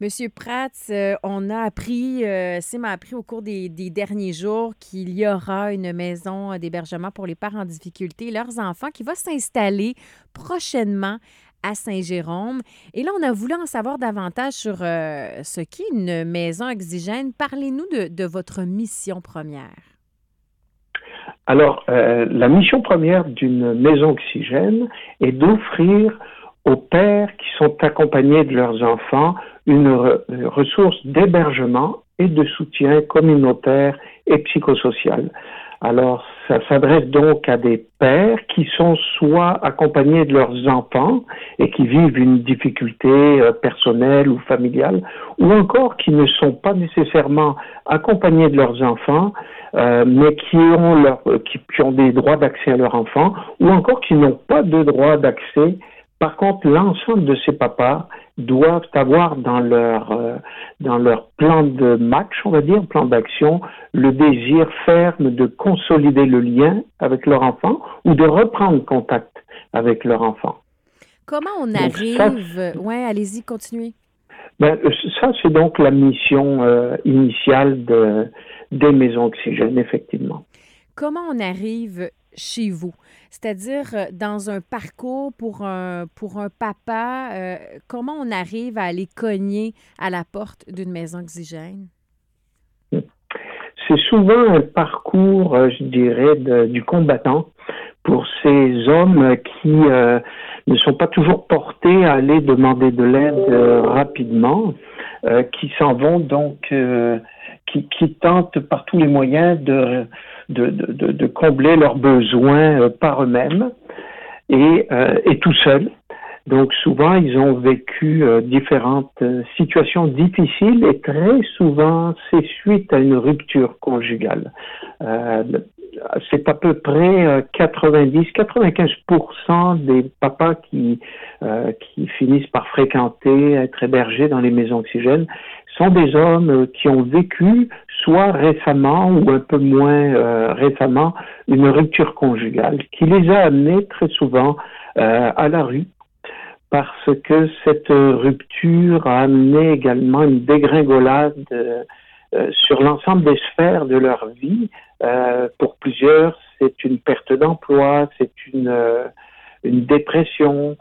Monsieur Prats, on a appris, Sim a appris au cours des derniers jours qu'il y aura une maison d'hébergement pour les pères en difficulté et leurs enfants qui va s'installer prochainement à Saint-Jérôme. Et là, on a voulu en savoir davantage sur ce qu'est une maison oxygène. Parlez-nous de votre mission première. Alors, la mission première d'une maison oxygène est d'offrir aux pères qui sont accompagnés de leurs enfants une ressource d'hébergement et de soutien communautaire et psychosocial. Alors, ça s'adresse donc à des pères qui sont soit accompagnés de leurs enfants et qui vivent une difficulté personnelle ou familiale, ou encore qui ne sont pas nécessairement accompagnés de leurs enfants, mais qui ont des droits d'accès à leurs enfants, ou encore qui n'ont pas de droit d'accès. Par contre, l'ensemble de ces papas doivent avoir dans leur plan de match, on va dire, plan d'action, le désir ferme de consolider le lien avec leur enfant ou de reprendre contact avec leur enfant. Comment on arrive... Oui, allez-y, continuez. Ça, c'est donc la mission initiale des maisons oxygène, effectivement. Comment on arrive chez vous? C'est-à-dire, dans un parcours pour un papa, comment on arrive à aller cogner à la porte d'une maison oxygène? C'est souvent un parcours, je dirais, du combattant pour ces hommes qui ne sont pas toujours portés à aller demander de l'aide rapidement, qui s'en vont donc, qui tentent par tous les moyens de combler leurs besoins par eux-mêmes et tout seuls. Donc souvent, ils ont vécu différentes situations difficiles et très souvent, c'est suite à une rupture conjugale. C'est à peu près 90-95% des papas qui finissent par fréquenter, être hébergés dans les maisons oxygènes sont des hommes qui ont vécu, soit récemment ou un peu moins récemment, une rupture conjugale qui les a amenés très souvent à la rue, parce que cette rupture a amené également une dégringolade sur l'ensemble des sphères de leur vie. Pour plusieurs, c'est une perte d'emploi, c'est une dépression,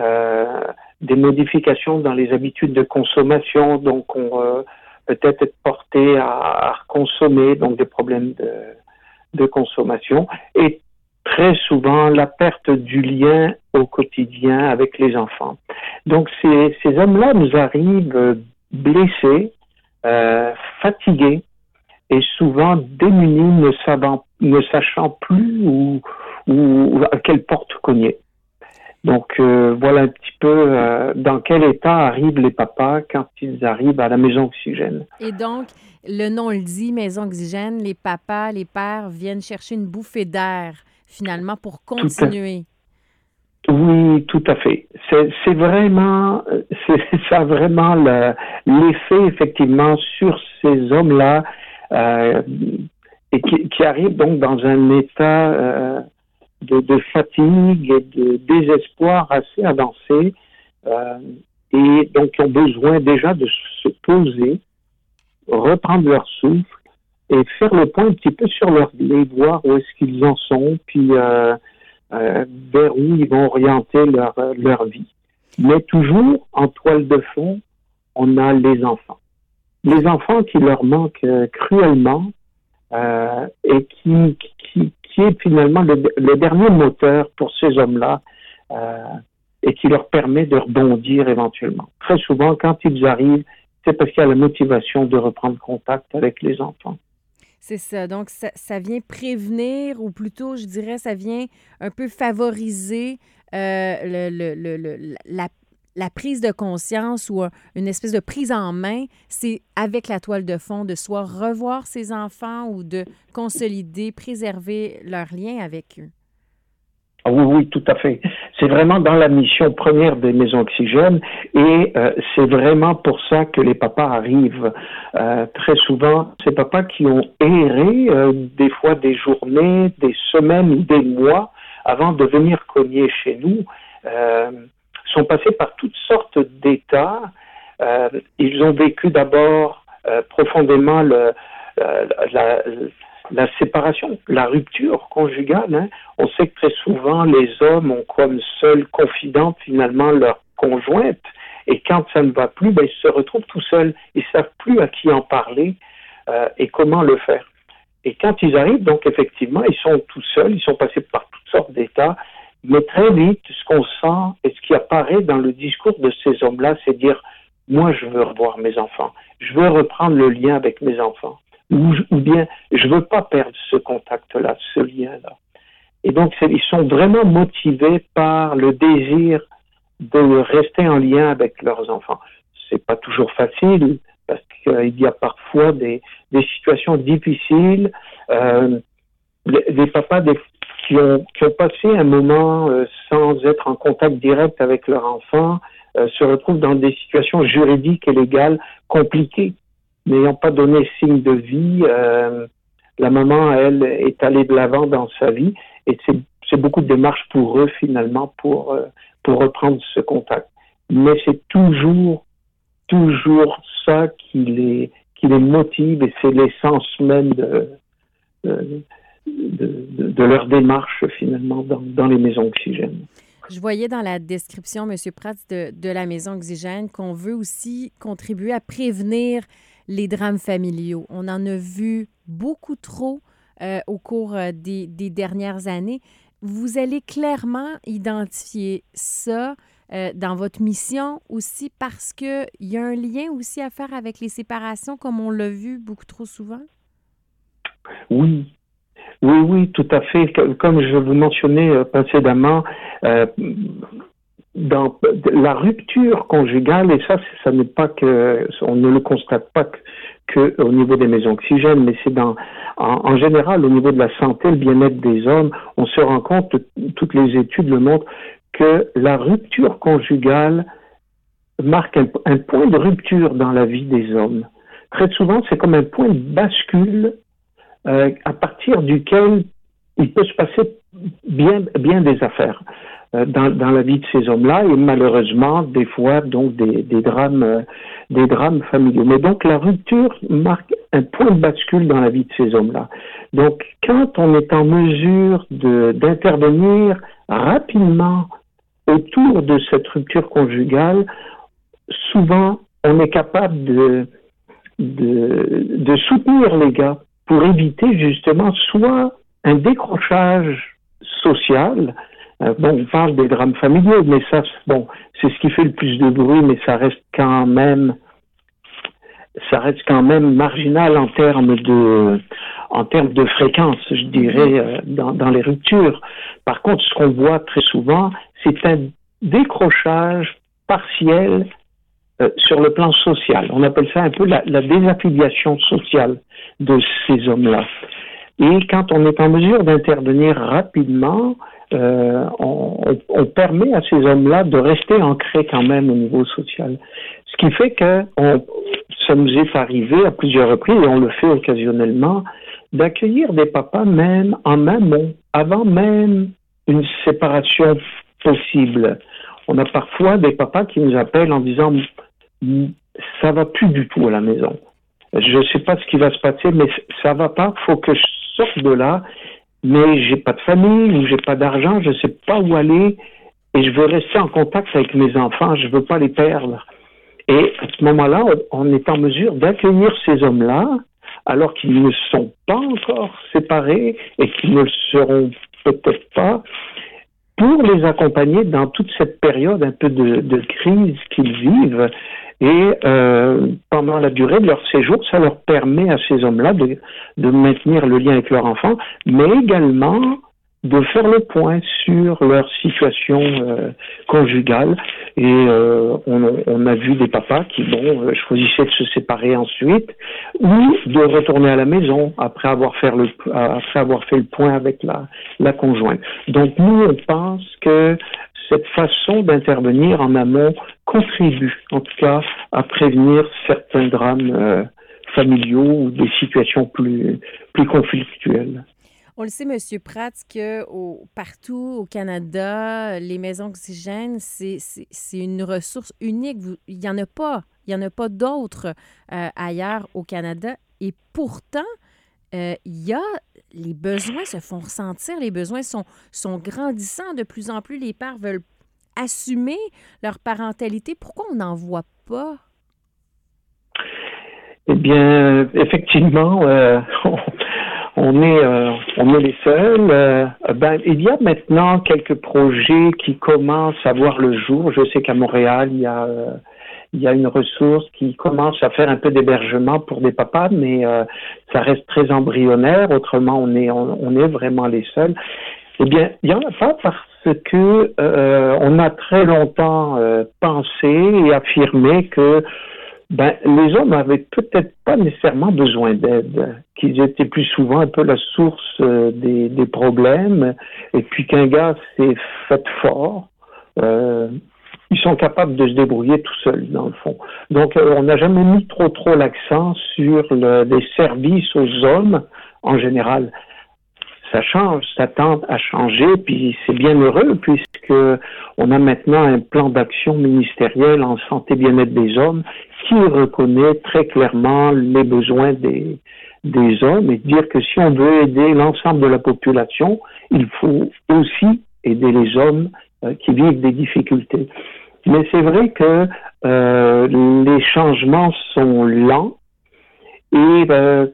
des modifications dans les habitudes de consommation, donc on peut-être être porté à consommer, donc des problèmes de consommation, et très souvent la perte du lien au quotidien avec les enfants. Donc ces hommes-là nous arrivent blessés, fatigués et souvent démunis, ne sachant plus où à quelle porte cogner. Donc voilà un petit peu dans quel état arrivent les papas quand ils arrivent à la maison oxygène. Et donc, le nom le dit, maison oxygène, les papas, les pères viennent chercher une bouffée d'air finalement pour continuer. Oui, tout à fait. C'est vraiment, ça a vraiment l'effet effectivement sur ces hommes-là et qui arrivent donc dans un état de fatigue et de désespoir assez avancé et donc qui ont besoin déjà de se poser, reprendre leur souffle et faire le point un petit peu sur leur vie, voir où est-ce qu'ils en sont, puis vers où ils vont orienter leur vie. Mais toujours, en toile de fond, on a les enfants. Les enfants qui leur manquent cruellement et qui est finalement le dernier moteur pour ces hommes-là et qui leur permet de rebondir éventuellement. Très souvent, quand ils arrivent, c'est parce qu'il y a la motivation de reprendre contact avec les enfants. C'est ça. Donc, ça vient prévenir, ou plutôt, je dirais, ça vient un peu favoriser la prise de conscience ou une espèce de prise en main. C'est avec la toile de fond de soit revoir ses enfants ou de consolider, préserver leur lien avec eux. Oui, tout à fait. C'est vraiment dans la mission première des maisons oxygène et c'est vraiment pour ça que les papas arrivent très souvent. Ces papas qui ont erré des fois des journées, des semaines ou des mois avant de venir cogner chez nous sont passés par toutes sortes d'états Ils ont vécu d'abord profondément la séparation, la rupture conjugale. Hein. On sait que très souvent, les hommes ont comme seule confidente finalement leur conjointe. Et quand ça ne va plus, ben, ils se retrouvent tout seuls. Ils ne savent plus à qui en parler et comment le faire. Et quand ils arrivent, donc effectivement, ils sont tout seuls, ils sont passés par toutes sortes d'états. Mais très vite, ce qu'on sent et ce qui apparaît dans le discours de ces hommes-là, c'est dire, moi, je veux revoir mes enfants. Je veux reprendre le lien avec mes enfants. Ou bien, je veux pas perdre ce contact-là, ce lien-là. Et donc, ils sont vraiment motivés par le désir de rester en lien avec leurs enfants. C'est pas toujours facile, parce qu'il y a parfois des situations difficiles. Des papas qui ont passé un moment sans être en contact direct avec leur enfant se retrouvent dans des situations juridiques et légales compliquées, n'ayant pas donné signe de vie. La maman, elle, est allée de l'avant dans sa vie et c'est beaucoup de démarches pour eux finalement pour reprendre ce contact. Mais c'est toujours ça qui les motive et c'est l'essence même de leur démarche finalement dans les maisons Oxygène. Je voyais dans la description, M. Prats, de la maison Oxygène, qu'on veut aussi contribuer à prévenir les drames familiaux. On en a vu beaucoup trop au cours des dernières années. Vous allez clairement identifier ça dans votre mission aussi parce qu'il y a un lien aussi à faire avec les séparations, comme on l'a vu beaucoup trop souvent? Oui, tout à fait. Comme je vous mentionnais précédemment, dans la rupture conjugale, et ça n'est pas que, on ne le constate pas que au niveau des maisons Oxygène, mais c'est en général au niveau de la santé, le bien-être des hommes, on se rend compte, toutes les études le montrent, que la rupture conjugale marque un point de rupture dans la vie des hommes. Très souvent, c'est comme un point de bascule à partir duquel il peut se passer bien des affaires dans la vie de ces hommes-là et malheureusement des fois donc des drames familiaux. Mais donc la rupture marque un point de bascule dans la vie de ces hommes-là. Donc quand on est en mesure d'intervenir rapidement autour de cette rupture conjugale, souvent on est capable de soutenir les gars pour éviter justement soit un décrochage social. On parle des drames familiaux, mais ça, c'est ce qui fait le plus de bruit, mais ça reste quand même marginal en termes de fréquence, je dirais, dans les ruptures. Par contre, ce qu'on voit très souvent, c'est un décrochage partiel sur le plan social. On appelle ça un peu la désaffiliation sociale de ces hommes-là. Et quand on est en mesure d'intervenir rapidement, on permet à ces hommes-là de rester ancrés quand même au niveau social. Ce qui fait que ça nous est arrivé à plusieurs reprises, et on le fait occasionnellement, d'accueillir des papas même en amont, avant même une séparation possible. On a parfois des papas qui nous appellent en disant « ça va plus du tout à la maison. Je ne sais pas ce qui va se passer, mais ça va pas, faut que je sorte de là, mais j'ai pas de famille ou j'ai pas d'argent, je sais pas où aller et je veux rester en contact avec mes enfants, je veux pas les perdre. » Et à ce moment-là, on est en mesure d'accueillir ces hommes-là alors qu'ils ne sont pas encore séparés et qu'ils ne le seront peut-être pas, pour les accompagner dans toute cette période un peu de crise qu'ils vivent. Et pendant la durée de leur séjour, ça leur permet à ces hommes-là de maintenir le lien avec leur enfant, mais également de faire le point sur leur situation conjugale. Et on a vu des papas qui choisissaient de se séparer ensuite ou de retourner à la maison après avoir fait le point avec la conjointe. Donc nous, on pense que cette façon d'intervenir en amont contribue, en tout cas, à prévenir certains drames familiaux ou des situations plus conflictuelles. On le sait, M. Prats, que partout au Canada, les maisons Oxygène, c'est une ressource unique. Il n'y en a pas Il n'y en a pas d'autres ailleurs au Canada. Et pourtant, les besoins se font ressentir, les besoins sont grandissants. De plus en plus, les pères veulent assumer leur parentalité. Pourquoi on n'en voit pas? Eh bien, effectivement, on est les seuls. Il y a maintenant quelques projets qui commencent à voir le jour. Je sais qu'à Montréal, il y a une ressource qui commence à faire un peu d'hébergement pour des papas, mais ça reste très embryonnaire. Autrement, on est vraiment les seuls. Eh bien, il n'y en a pas parce que on a très longtemps pensé et affirmé que les hommes avaient peut-être pas nécessairement besoin d'aide, qu'ils étaient plus souvent un peu la source des problèmes, et puis qu'un gars s'est fait fort. Ils sont capables de se débrouiller tout seuls, dans le fond. Donc, on n'a jamais mis trop l'accent sur les services aux hommes en général. Ça change, ça tend à changer, puis c'est bien heureux puisque on a maintenant un plan d'action ministériel en santé bien-être des hommes qui reconnaît très clairement les besoins des hommes et dire que si on veut aider l'ensemble de la population, il faut aussi aider les hommes qui vivent des difficultés. Mais c'est vrai que les changements sont lents et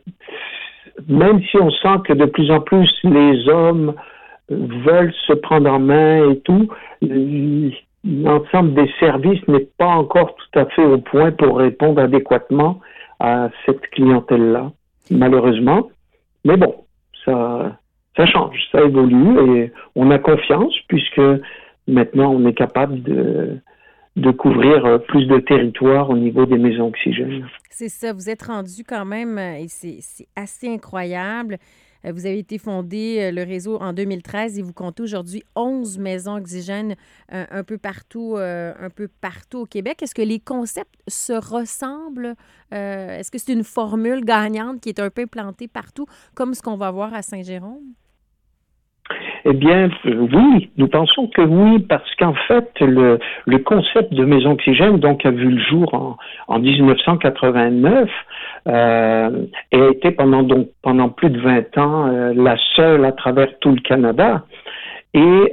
même si on sent que de plus en plus les hommes veulent se prendre en main et tout, l'ensemble des services n'est pas encore tout à fait au point pour répondre adéquatement à cette clientèle-là, malheureusement. Mais bon, ça change, ça évolue et on a confiance puisque maintenant on est capable de couvrir plus de territoire au niveau des maisons oxygènes. C'est ça, vous êtes rendu quand même, et c'est assez incroyable. Vous avez été fondé, le réseau, en 2013 et vous comptez aujourd'hui 11 maisons oxygènes un peu partout au Québec. Est-ce que les concepts se ressemblent? Est-ce que c'est une formule gagnante qui est un peu implantée partout, comme ce qu'on va voir à Saint-Jérôme? Eh bien, oui, nous pensons que oui, parce qu'en fait, le concept de maison oxygène, donc, a vu le jour en 1989, et a été pendant plus de 20 ans la seule à travers tout le Canada. Et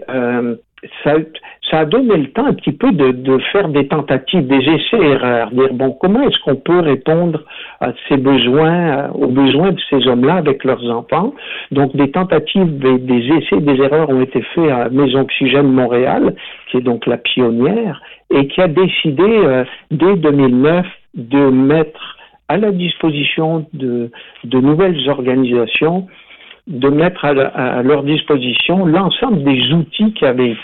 ça a donné le temps un petit peu de faire des tentatives, des essais-erreurs, dire comment est-ce qu'on peut répondre à ces besoins, aux besoins de ces hommes-là avec leurs enfants. Donc des tentatives, des essais, des erreurs ont été faits à Maison Oxygène Montréal, qui est donc la pionnière, et qui a décidé dès 2009 de mettre à la disposition de nouvelles organisations, de mettre à leur disposition l'ensemble des outils qui avaient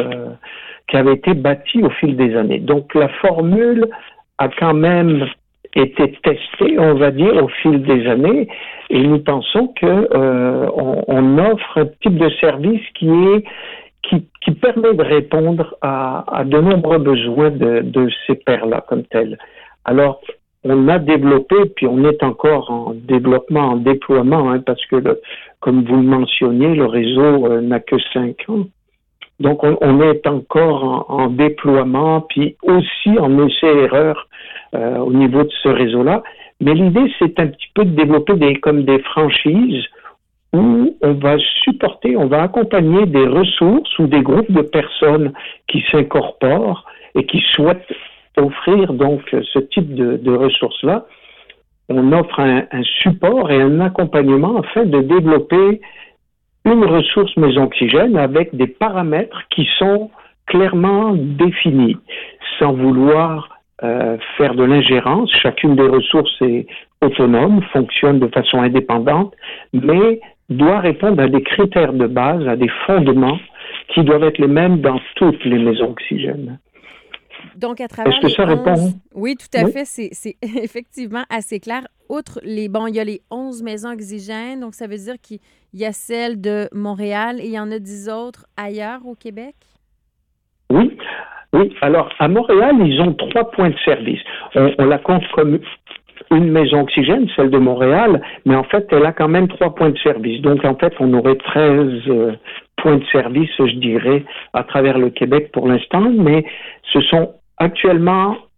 été bâtis au fil des années. Donc la formule a quand même été testée, on va dire, au fil des années, et nous pensons que on offre un type de service qui permet de répondre à de nombreux besoins de ces pères-là comme tels. Alors, on a développé, puis on est encore en développement, en déploiement, parce que, comme vous le mentionniez, le réseau n'a que 5 ans. Donc, on est encore en déploiement, puis aussi en essai-erreur au niveau de ce réseau-là. Mais l'idée, c'est un petit peu de développer des franchises où on va supporter, on va accompagner des ressources ou des groupes de personnes qui s'incorporent et qui souhaitent offrir donc ce type de ressources-là. On offre un support et un accompagnement afin de développer une ressource maison oxygène avec des paramètres qui sont clairement définis, sans vouloir faire de l'ingérence. Chacune des ressources est autonome, fonctionne de façon indépendante, mais doit répondre à des critères de base, à des fondements qui doivent être les mêmes dans toutes les maisons oxygène. Donc, à travers Est-ce que ça répond? Oui, tout à fait. C'est effectivement assez clair. Outre il y a les 11 maisons oxygènes, donc ça veut dire qu'il y a celle de Montréal et il y en a 10 autres ailleurs au Québec? Oui. Alors, à Montréal, ils ont 3 points de service. On la compte comme une maison oxygène, celle de Montréal, mais en fait, elle a quand même 3 points de service. Donc, en fait, on aurait 13 points de service, je dirais, à travers le Québec pour l'instant, mais ce sont actuellement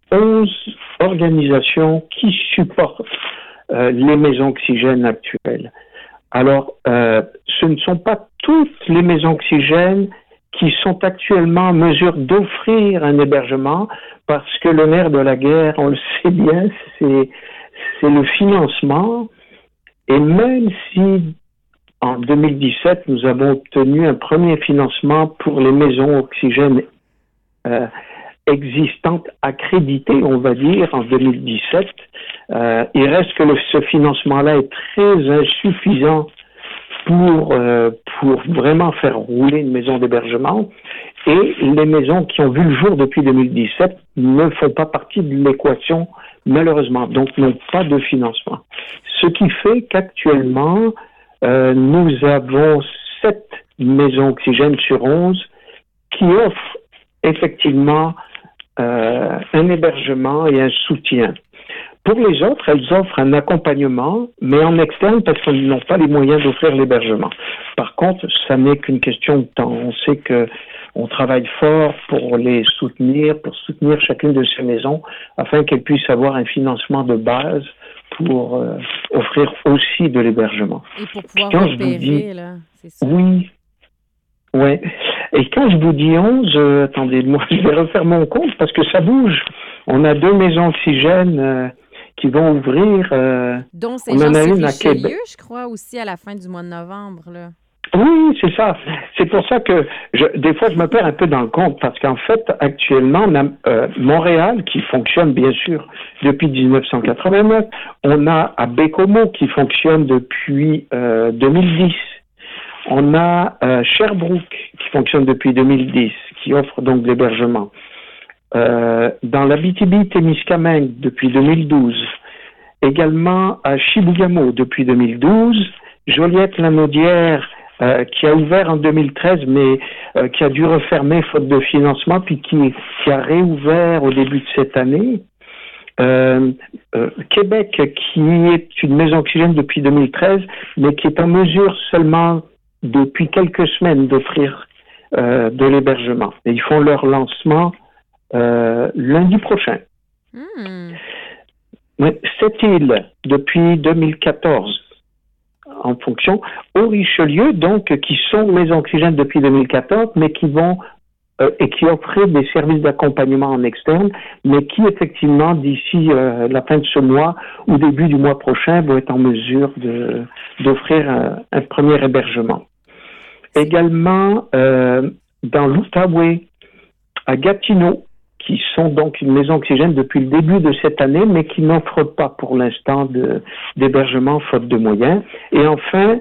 11 organisations qui supportent les maisons oxygènes actuelles. Alors, ce ne sont pas toutes les maisons oxygènes qui sont actuellement en mesure d'offrir un hébergement, parce que le nerf de la guerre, on le sait bien, c'est le financement. Et même si en 2017, nous avons obtenu un premier financement pour les maisons oxygènes existantes, accréditées, on va dire, en 2017, il reste que ce financement-là est très insuffisant pour vraiment faire rouler une maison d'hébergement. Et les maisons qui ont vu le jour depuis 2017 ne font pas partie de l'équation, malheureusement, donc n'ont pas de financement. Ce qui fait qu'actuellement, nous avons 7 maisons oxygènes sur 11 qui offrent effectivement un hébergement et un soutien. Pour les autres, elles offrent un accompagnement, mais en externe parce qu'elles n'ont pas les moyens d'offrir l'hébergement. Par contre, ça n'est qu'une question de temps. On sait que on travaille fort pour les soutenir, pour soutenir chacune de ces maisons, afin qu'elles puissent avoir un financement de base pour offrir aussi de l'hébergement. Et pour pouvoir opérer, là, c'est ça. Oui. Ouais. Et quand je vous dis 11, attendez, moi, je vais refaire mon compte parce que ça bouge. On a 2 maisons oxygènes qui vont ouvrir. Dont c'est Jean-Richelieu, je crois, aussi à la fin du mois de novembre, là. Oui, c'est ça. C'est pour ça que des fois, je me perds un peu dans le compte parce qu'en fait, actuellement, on a Montréal qui fonctionne, bien sûr, depuis 1989. On a à Bécomo qui fonctionne depuis 2010. On a Sherbrooke qui fonctionne depuis 2010, qui offre donc de l'hébergement. Dans l'Abitibi-Témiscamingue depuis 2012. Également à Chibougamau depuis 2012. Joliette-la-Naudière qui a ouvert en 2013, mais qui a dû refermer faute de financement, puis qui a réouvert au début de cette année. Québec, qui est une maison oxygène depuis 2013, mais qui est en mesure seulement depuis quelques semaines d'offrir de l'hébergement. Et ils font leur lancement lundi prochain. Cette île, depuis 2014, en fonction, au Richelieu, donc, qui sont maisons oxygènes depuis 2014, mais qui vont et qui offraient des services d'accompagnement en externe, mais qui, effectivement, d'ici la fin de ce mois ou début du mois prochain, vont être en mesure d'offrir un premier hébergement. Également, dans l'Outaouais, à Gatineau, qui sont donc une maison oxygène depuis le début de cette année, mais qui n'offrent pas pour l'instant d'hébergement faute de moyens. Et enfin,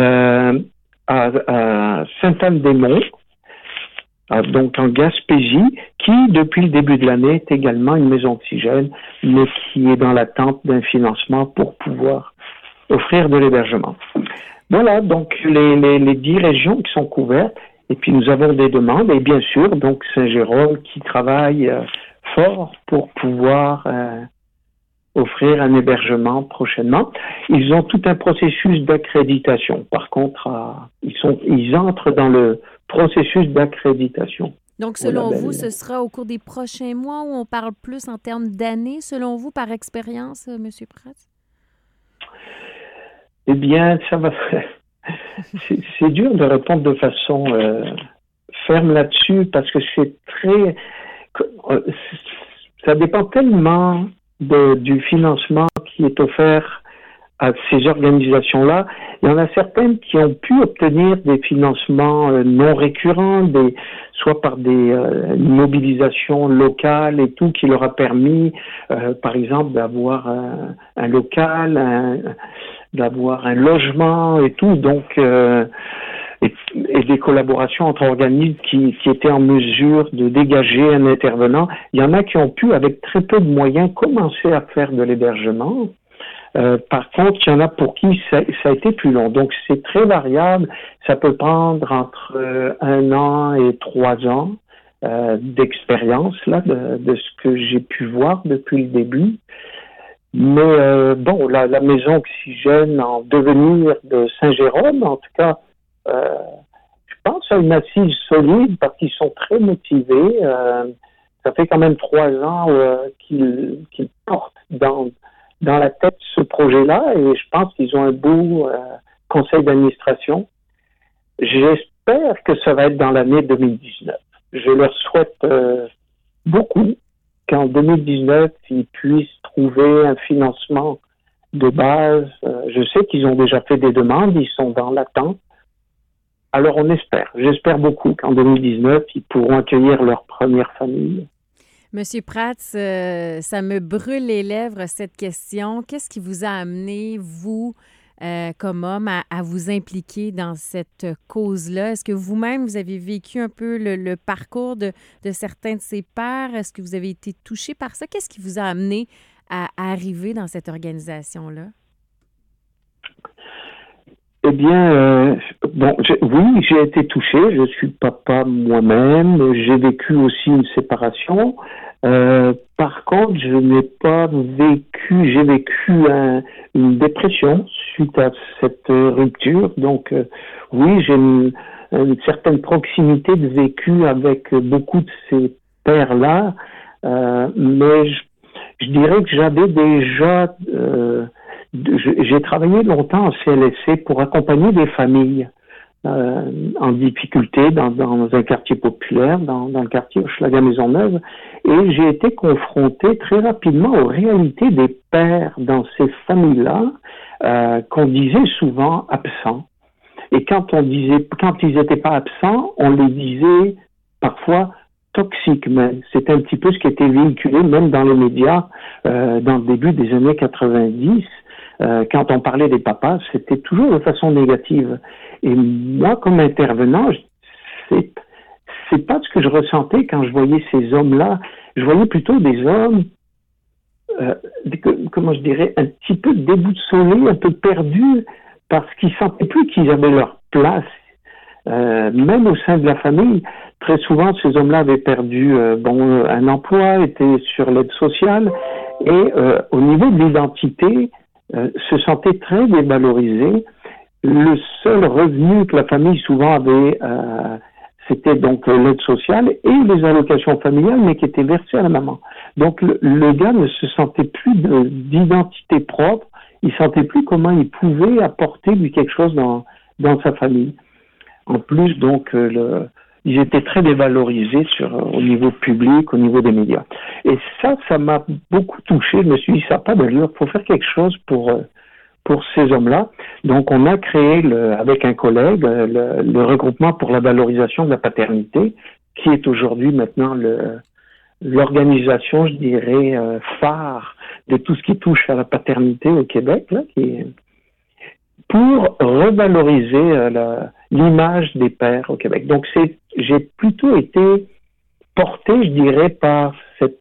à Sainte-Anne-des-Monts, donc en Gaspésie, qui, depuis le début de l'année, est également une maison oxygène, mais qui est dans l'attente d'un financement pour pouvoir offrir de l'hébergement. Voilà, donc les 10 régions qui sont couvertes. Et puis nous avons des demandes, et bien sûr, donc Saint-Jérôme qui travaille fort pour pouvoir offrir un hébergement prochainement. Ils ont tout un processus d'accréditation. Par contre, ils entrent dans le processus d'accréditation. Donc, selon vous, ce sera au cours des prochains mois où on parle plus en termes d'années, selon vous, par expérience, M. Pratt? Eh bien, ça va faire... C'est dur de répondre de façon ferme là-dessus parce que c'est très... Ça dépend tellement du financement qui est offert à ces organisations-là. Il y en a certaines qui ont pu obtenir des financements non récurrents, soit par des mobilisations locales et tout, qui leur a permis, par exemple, d'avoir un local, d'avoir un logement et tout, donc et des collaborations entre organismes qui étaient en mesure de dégager un intervenant. Il y en a qui ont pu, avec très peu de moyens, commencer à faire de l'hébergement. Par contre, il y en a pour qui ça a été plus long. Donc, c'est très variable. Ça peut prendre entre 1 an et 3 ans d'expérience là de ce que j'ai pu voir depuis le début. Mais bon, la maison oxygène en devenir de Saint-Jérôme, en tout cas, je pense à une assise solide parce qu'ils sont très motivés. ça fait quand même 3 ans qu'ils portent dans la tête ce projet-là, et je pense qu'ils ont un beau conseil d'administration. J'espère que ça va être dans l'année 2019. Je leur souhaite beaucoup qu'en 2019, ils puissent trouver un financement de base. Je sais qu'ils ont déjà fait des demandes, ils sont dans l'attente. Alors on espère, j'espère beaucoup qu'en 2019, ils pourront accueillir leur première famille. Monsieur Prats, ça me brûle les lèvres, cette question. Qu'est-ce qui vous a amené, vous, comme homme, à vous impliquer dans cette cause-là? Est-ce que vous-même, vous avez vécu un peu le parcours de certains de ces pères? Est-ce que vous avez été touché par ça? Qu'est-ce qui vous a amené à arriver dans cette organisation-là? Eh bien, oui, j'ai été touché. Je suis papa moi-même. J'ai vécu aussi une séparation. Par contre, je n'ai pas vécu. J'ai vécu une dépression suite à cette rupture. Donc, oui, j'ai une certaine proximité de vécu avec beaucoup de ces pères-là. Mais je dirais que j'avais déjà j'ai travaillé longtemps en CLSC pour accompagner des familles en difficulté dans un quartier populaire, dans le quartier Hochelaga-Maisonneuve, et j'ai été confronté très rapidement aux réalités des pères dans ces familles-là, qu'on disait souvent absents. Et quand ils n'étaient pas absents, on les disait parfois toxiques, mais c'était un petit peu ce qui était véhiculé même dans les médias dans le début des années 90. Quand on parlait des papas, c'était toujours de façon négative. Et moi, comme intervenant, c'est pas ce que je ressentais quand je voyais ces hommes-là. Je voyais plutôt des hommes, comment je dirais, un petit peu déboussolés, un peu perdus, parce qu'ils sentaient plus qu'ils avaient leur place. Même au sein de la famille, très souvent, ces hommes-là avaient perdu un emploi, étaient sur l'aide sociale, et au niveau de l'identité, se sentaient très dévalorisés. Le seul revenu que la famille souvent avait, c'était donc l'aide sociale et les allocations familiales, mais qui étaient versées à la maman. Donc le gars ne se sentait plus d'identité propre, il sentait plus comment il pouvait apporter lui quelque chose dans sa famille. En plus, donc, ils étaient très dévalorisés au niveau public, au niveau des médias. Et ça m'a beaucoup touché. Je me suis dit, ça n'a pas d'allure, il faut faire quelque chose pour ces hommes-là. Donc, on a créé, avec un collègue, le regroupement pour la valorisation de la paternité, qui est aujourd'hui maintenant l'organisation, je dirais, phare de tout ce qui touche à la paternité au Québec, là, pour revaloriser l'image des pères au Québec. Donc, j'ai plutôt été porté, je dirais, par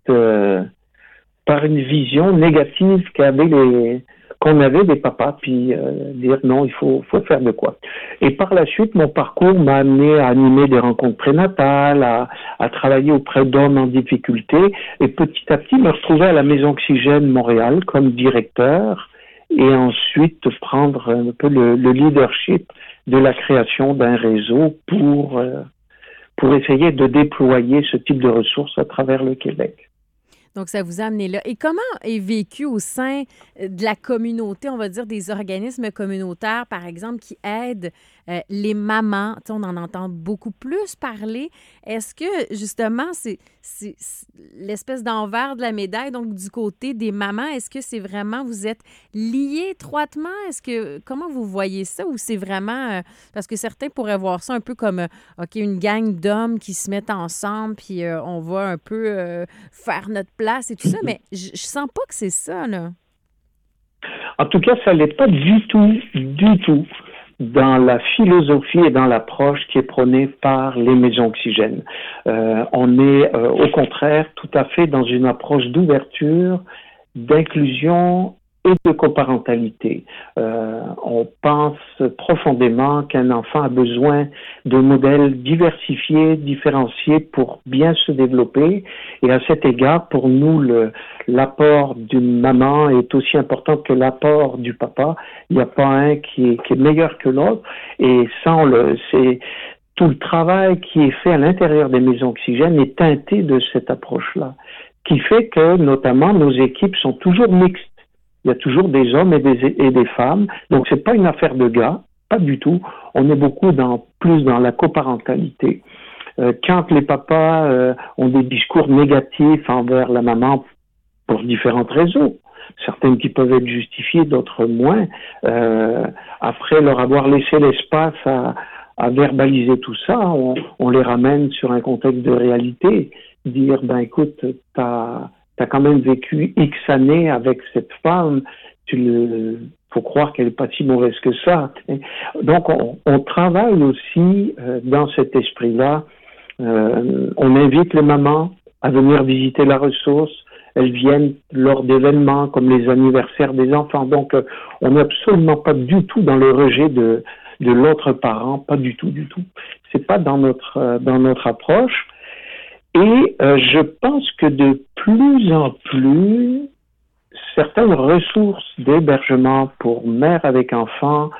une vision négative qu'on avait des papas, puis dire non, il faut faire de quoi. Et par la suite, mon parcours m'a amené à animer des rencontres prénatales, à travailler auprès d'hommes en difficulté, et petit à petit me retrouver à la Maison Oxygène Montréal comme directeur, et ensuite prendre un peu le leadership de la création d'un réseau pour essayer de déployer ce type de ressources à travers le Québec. Donc, ça vous a amené là. Et comment est vécu au sein de la communauté, on va dire des organismes communautaires, par exemple, qui aident les mamans? Tu sais, on en entend beaucoup plus parler. Est-ce que, justement, c'est l'espèce d'envers de la médaille, donc du côté des mamans, est-ce que c'est vraiment, vous êtes liés étroitement? Comment vous voyez ça? Ou c'est vraiment, parce que certains pourraient voir ça un peu comme, OK, une gang d'hommes qui se mettent ensemble, puis on va un peu faire notre place et tout ça, mais je sens pas que c'est ça, là. En tout cas, ça l'est pas du tout dans la philosophie et dans l'approche qui est prônée par les maisons Oxygène. On est au contraire tout à fait dans une approche d'ouverture, d'inclusion et de coparentalité. On pense profondément qu'un enfant a besoin de modèles diversifiés, différenciés pour bien se développer. Et à cet égard, pour nous, l'apport d'une maman est aussi important que l'apport du papa. Il n'y a pas un qui est meilleur que l'autre. Et tout le travail qui est fait à l'intérieur des maisons oxygènes est teinté de cette approche-là, qui fait que, notamment, nos équipes sont toujours mixtes. Il y a toujours des hommes et des femmes. Donc, c'est pas une affaire de gars, pas du tout. On est beaucoup plus dans la coparentalité. Quand les papas ont des discours négatifs envers la maman pour différentes raisons, certaines qui peuvent être justifiées, d'autres moins, après leur avoir laissé l'espace à verbaliser tout ça, on les ramène sur un contexte de réalité, dire, ben écoute, t'as quand même vécu X années avec cette femme, faut croire qu'elle est pas si mauvaise que ça. Donc, on travaille aussi dans cet esprit-là. On invite les mamans à venir visiter la ressource. Elles viennent lors d'événements comme les anniversaires des enfants. Donc, on n'est absolument pas du tout dans le rejet de l'autre parent, pas du tout, du tout. C'est pas dans notre approche. Et je pense que de plus en plus, certaines ressources d'hébergement pour mères avec enfants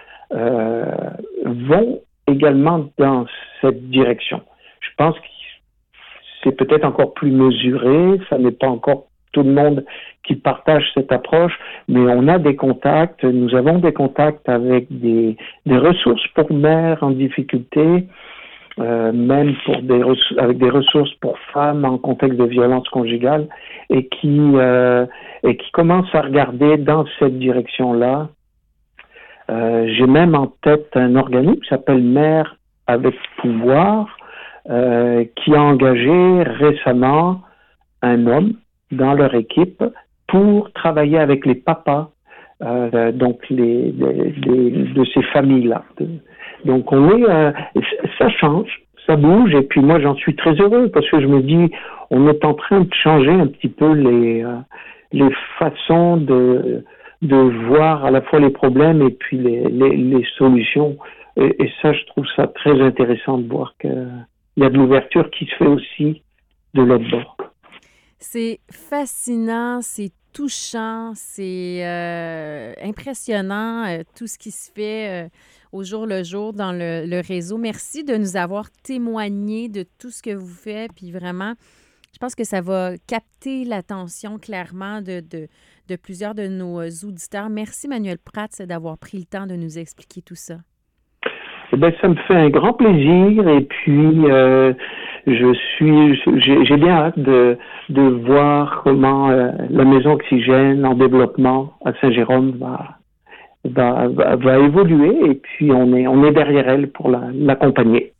vont également dans cette direction. Je pense que c'est peut-être encore plus mesuré, ça n'est pas encore tout le monde qui partage cette approche, mais on a des contacts, nous avons des contacts avec des ressources pour mères en difficulté, même avec des ressources pour femmes en contexte de violence conjugale, et qui commencent à regarder dans cette direction-là. J'ai même en tête un organisme qui s'appelle Mères avec pouvoir, qui a engagé récemment un homme dans leur équipe pour travailler avec les papas, donc de ces familles-là. Donc ça change, ça bouge, et puis moi j'en suis très heureux parce que je me dis, on est en train de changer un petit peu les façons de voir à la fois les problèmes et puis les solutions. Et ça, je trouve ça très intéressant de voir qu'il y a de l'ouverture qui se fait aussi de l'autre bord. C'est fascinant, c'est touchant, c'est impressionnant, tout ce qui se fait au jour le jour dans le réseau. Merci de nous avoir témoigné de tout ce que vous faites. Puis vraiment, je pense que ça va capter l'attention clairement de plusieurs de nos auditeurs. Merci, Manuel Prats, d'avoir pris le temps de nous expliquer tout ça. Eh bien, ça me fait un grand plaisir et puis j'ai bien hâte de voir comment la Maison Oxygène en développement à Saint-Jérôme va évoluer et puis on est derrière elle pour l'accompagner.